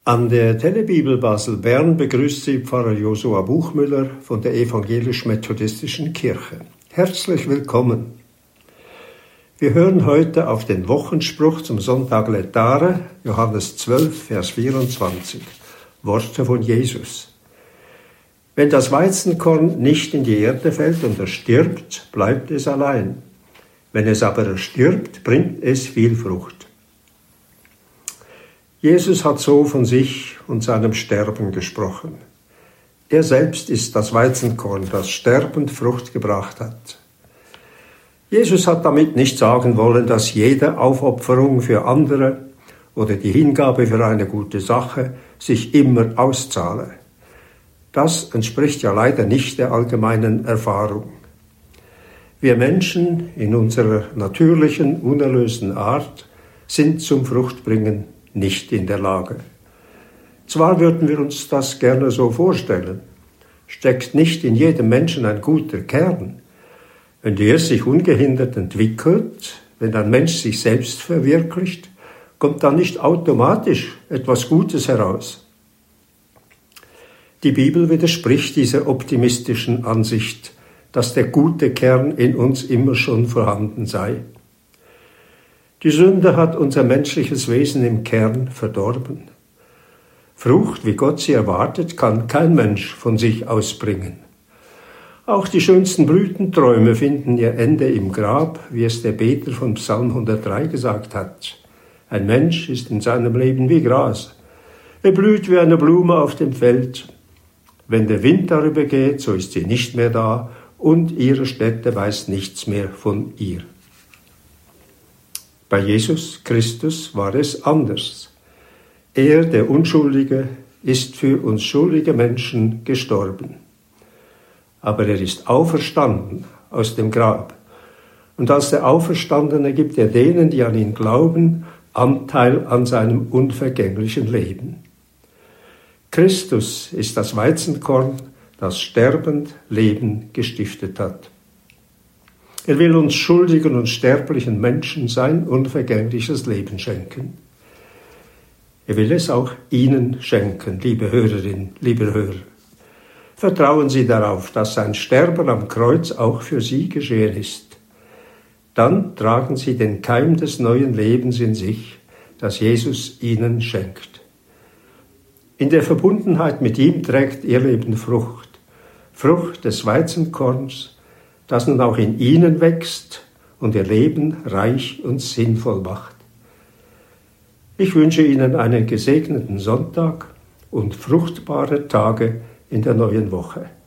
An der Telebibel Basel-Bern begrüßt Sie Pfarrer Josua Buchmüller von der Evangelisch-Methodistischen Kirche. Herzlich willkommen. Wir hören heute auf den Wochenspruch zum Sonntag Letare, Johannes 12, Vers 24, Worte von Jesus. Wenn das Weizenkorn nicht in die Erde fällt und erstirbt, bleibt es allein. Wenn es aber erstirbt, bringt es viel Frucht. Jesus hat so von sich und seinem Sterben gesprochen. Er selbst ist das Weizenkorn, das sterbend Frucht gebracht hat. Jesus hat damit nicht sagen wollen, dass jede Aufopferung für andere oder die Hingabe für eine gute Sache sich immer auszahle. Das entspricht ja leider nicht der allgemeinen Erfahrung. Wir Menschen in unserer natürlichen, unerlösten Art sind zum Fruchtbringen nicht in der Lage. Zwar würden wir uns das gerne so vorstellen, steckt nicht in jedem Menschen ein guter Kern. Wenn der sich ungehindert entwickelt, wenn ein Mensch sich selbst verwirklicht, kommt dann nicht automatisch etwas Gutes heraus. Die Bibel widerspricht dieser optimistischen Ansicht, dass der gute Kern in uns immer schon vorhanden sei. Die Sünde hat unser menschliches Wesen im Kern verdorben. Frucht, wie Gott sie erwartet, kann kein Mensch von sich ausbringen. Auch die schönsten Blütenträume finden ihr Ende im Grab, wie es der Beter von Psalm 103 gesagt hat. Ein Mensch ist in seinem Leben wie Gras. Er blüht wie eine Blume auf dem Feld. Wenn der Wind darüber geht, so ist sie nicht mehr da und ihre Stätte weiß nichts mehr von ihr. Bei Jesus Christus war es anders. Er, der Unschuldige, ist für uns schuldige Menschen gestorben. Aber er ist auferstanden aus dem Grab. Und als der Auferstandene gibt er denen, die an ihn glauben, Anteil an seinem unvergänglichen Leben. Christus ist das Weizenkorn, das sterbend Leben gestiftet hat. Er will uns schuldigen und sterblichen Menschen sein unvergängliches Leben schenken. Er will es auch Ihnen schenken, liebe Hörerinnen, liebe Hörer. Vertrauen Sie darauf, dass sein Sterben am Kreuz auch für Sie geschehen ist. Dann tragen Sie den Keim des neuen Lebens in sich, das Jesus Ihnen schenkt. In der Verbundenheit mit ihm trägt Ihr Leben Frucht, Frucht des Weizenkorns, das nun auch in Ihnen wächst und Ihr Leben reich und sinnvoll macht. Ich wünsche Ihnen einen gesegneten Sonntag und fruchtbare Tage in der neuen Woche.